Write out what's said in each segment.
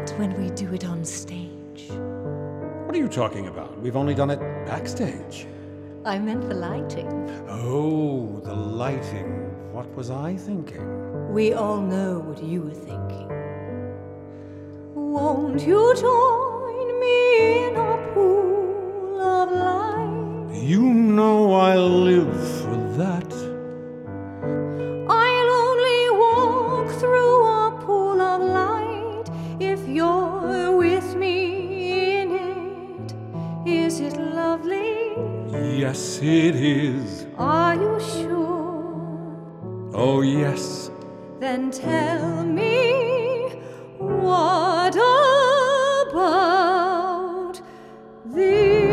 Not when we do it on stage. What are you talking about? We've only done it backstage. I meant the lighting. Oh, the lighting. What was I thinking? We all know what you were thinking. Won't you join me in our pool of light? You know I'll live for that. I'll only walk through our pool of light if you're with me in it. Is it lovely? Yes, it is. Are you sure? Oh, yes. Then tell me, what about this?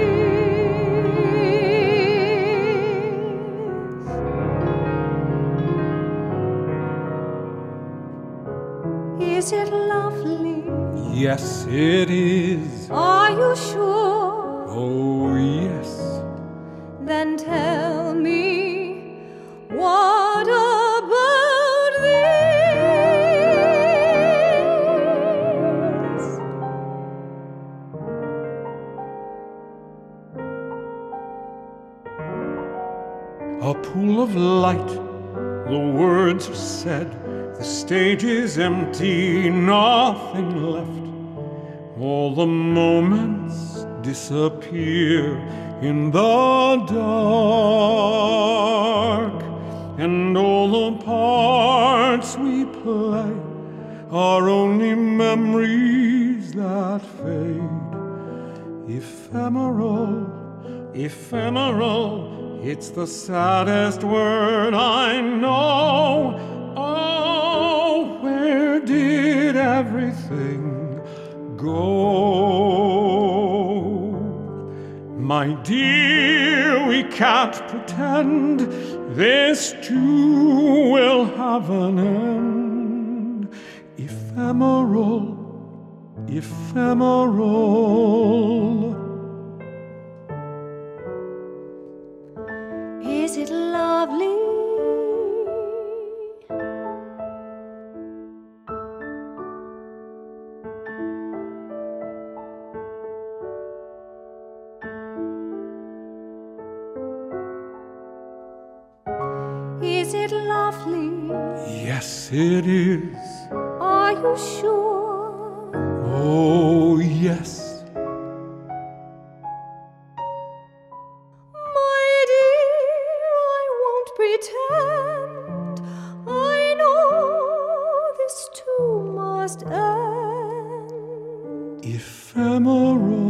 Is it lovely? Yes, it is. Are you sure? Oh, yes. Then tell me, what about this? A pool of light, the words are said. The stage is empty, nothing left. All the moments disappear in the dark, and all the parts we play are only memories that fade. Ephemeral, ephemeral, it's the saddest word I know. Oh, where did everything go? My dear, we can't pretend this too will have an end. Ephemeral, ephemeral. Is it lovely? Is it lovely? Yes, it is. Are you sure? Oh, yes. My dear, I won't pretend. I know this too must end. Ephemeral.